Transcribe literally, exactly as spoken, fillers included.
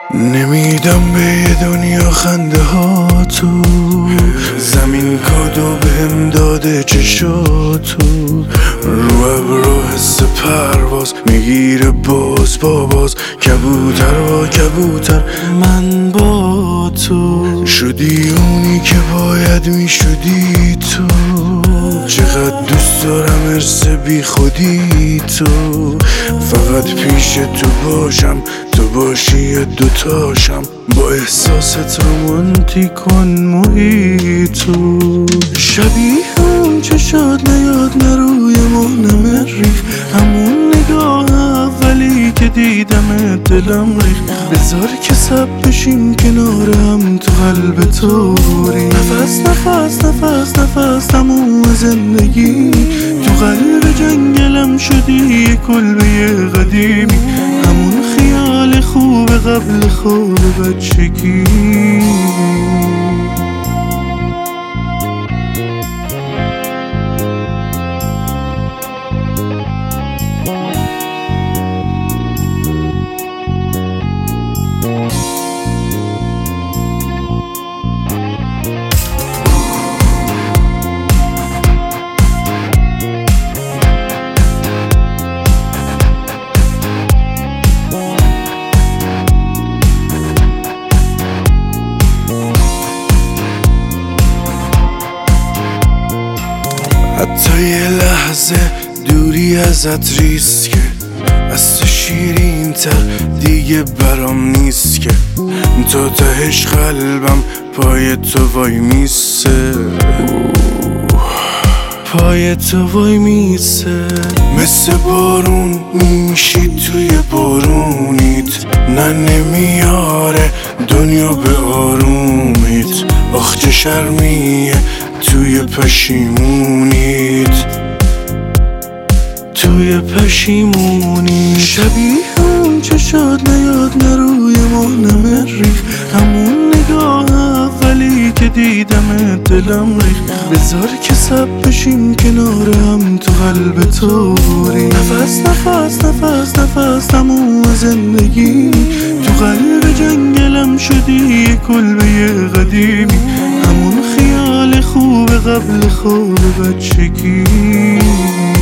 نمیدم به یه دنیا خنده ها تو زمین کادو بهم داده چشاتو رو ابرو حس پرواز میگیره باز با باز کبوتر با کبوتر من با تو شدی اونی که باید میشدی تو چقدر دوست دارم ارس بی خودی تو فقط پیش تو باشم تو باشی یه دوتاشم با احساست رومانتیک کن محیطو شبیه اون چشات نیاد نروی مانم ریخ همون نگاه اولی که دیدم دلم ریخ بذار که سب بشیم کنار هم تو قلب تو ریخ نفس نفس نفس نفس تموم زندگی تو قلب جنگلم شدی یه کلبه قدیمی همون خیال خوب قبل خواب بچگی حتی یه لحظه دوری ازت ریسکه از تو شیرین تر دیگه برام نیست که تا تهش قلبم پای تو وای میسه پای تو وای میسه مثل بارون میشی توی بارونیت نه نمیاره دنیا به آرومیت آخ چه شرمیه توی پشیمونیت توی پشیمونیت شبیه اون چشات نیاد نروی مانم ریخ همون نگاه اولی که دیدم دلم ریخ بذار که سب بشیم کنار هم تو قلب تو ریخ نفس نفس نفس نفس تموم زندگی تو قلب جنگلم شدی یه کلبه قدیمی همون خیال خوب قبل خواب بچگی